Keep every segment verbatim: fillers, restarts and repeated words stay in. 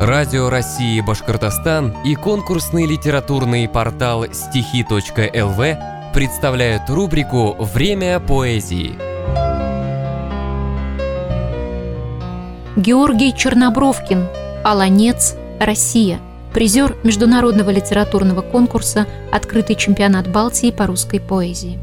Радио России Башкортостан и конкурсный литературный портал стихи точка эл ви представляют рубрику «Время поэзии». Георгий Чернобровкин. «Аланец. Россия». Призер международного литературного конкурса «Открытый чемпионат Балтии по русской поэзии».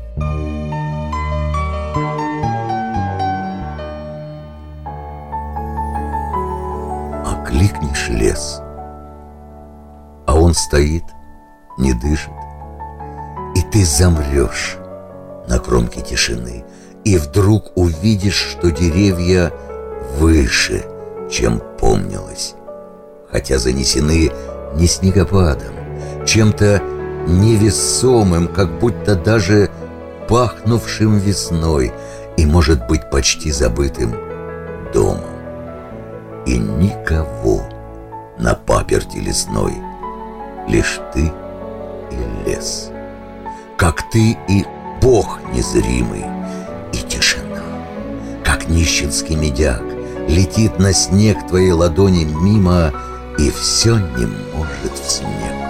Окликнешь лес, а он стоит, не дышит, и ты замрешь на кромке тишины, и вдруг увидишь, что деревья выше, чем помнилось, хотя занесены не снегопадом, чем-то невесомым, как будто даже пахнувшим весной и, может быть, почти забытым домом. И никого на паперти лесной, лишь ты и лес, как ты и Бог незримый, и тишина, как нищенский медяк, летит на снег твоей ладони мимо и все не может в снег.